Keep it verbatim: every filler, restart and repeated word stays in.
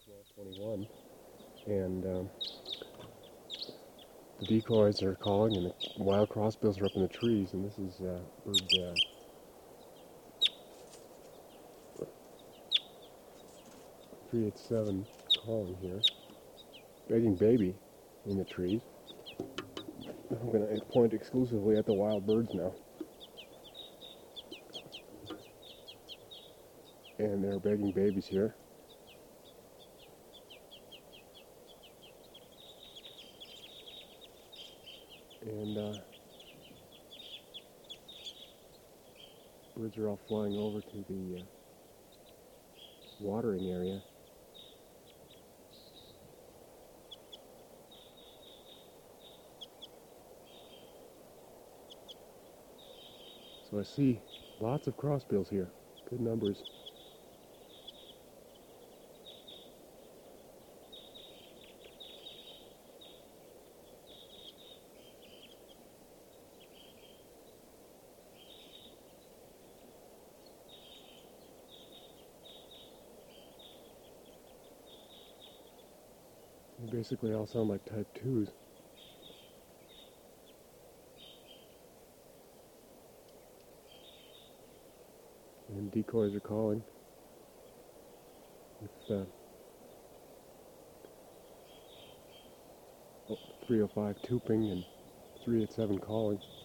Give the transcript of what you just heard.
Small twenty-one, and um, the decoys are calling, and the wild crossbills are up in the trees. And this is uh, bird uh, three eighty-seven calling here, begging baby in the trees. I'm going to point exclusively at the wild birds now, and they're begging babies here. And uh, birds are all flying over to the uh, watering area. So I see lots of crossbills here, good numbers. They basically all sound like type twos. And decoys are calling with uh, oh, three oh five tuping and three eighty-seven calling.